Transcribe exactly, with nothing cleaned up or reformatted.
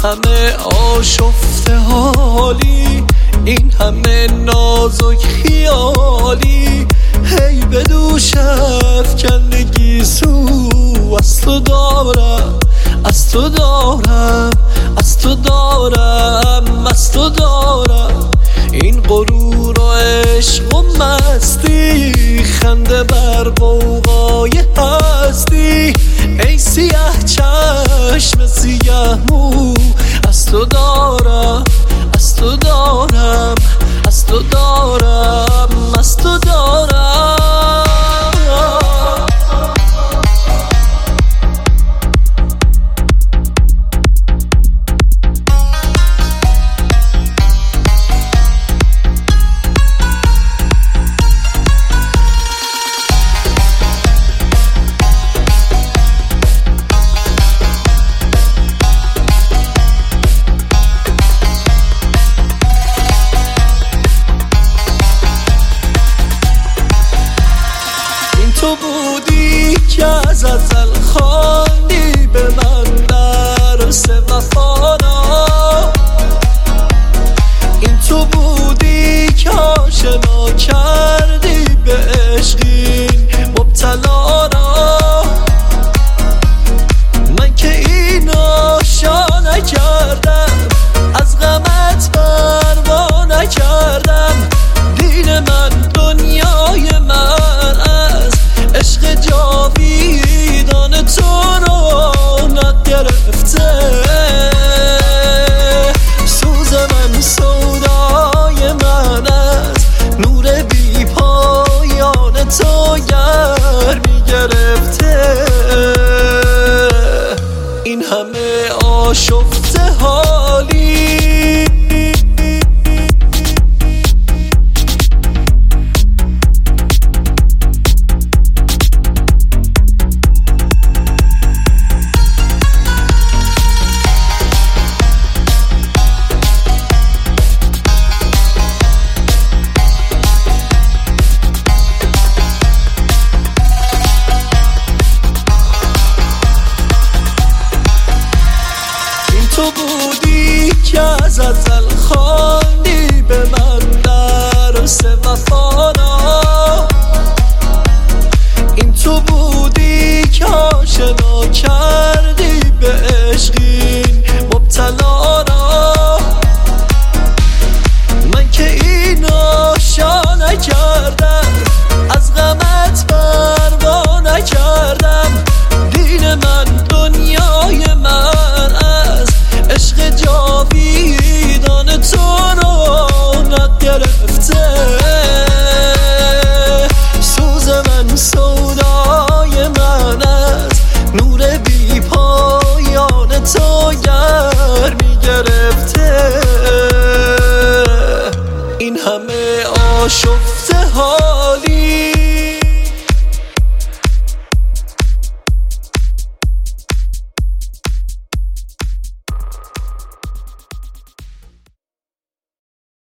همه آشفته حالی، این همه نازک خیالی، هی به دوش افکندگی سو از تو دارم، از تو دارم، از تو دارم، از تو دارم. این غرور و عشق و مستی، خنده بر غوغای هستی، ای سیه چشم سیه مو، از تو دارم، از تو دارم، از تو دارم، از تو دارم. تو بودی که از ازل خواندی به من درس وفانا، این تو بودی که آشنا کردی به عشقین مبتلا را. من که این آشا نکردم، از غمت پروا نکردم، دین من دنیای من عشق جاویدان تو رونق گرفته، سوز من سودای من از نور بی پایان تو گرمی گرفته. این همه آشفته حالی، تو بودی که از ازل خواندی به من درس وفانا، این تو بودی که آشنا کردی به عشقین مبتلا را. من که این آشا نکردم، از غمت پروا نکردم، دین من دنیای من عشق جاویدان تو رونق گرفته، سوز من سودای من از نور بی پایان تو گرمی گرفته. این همه آشفته حالی،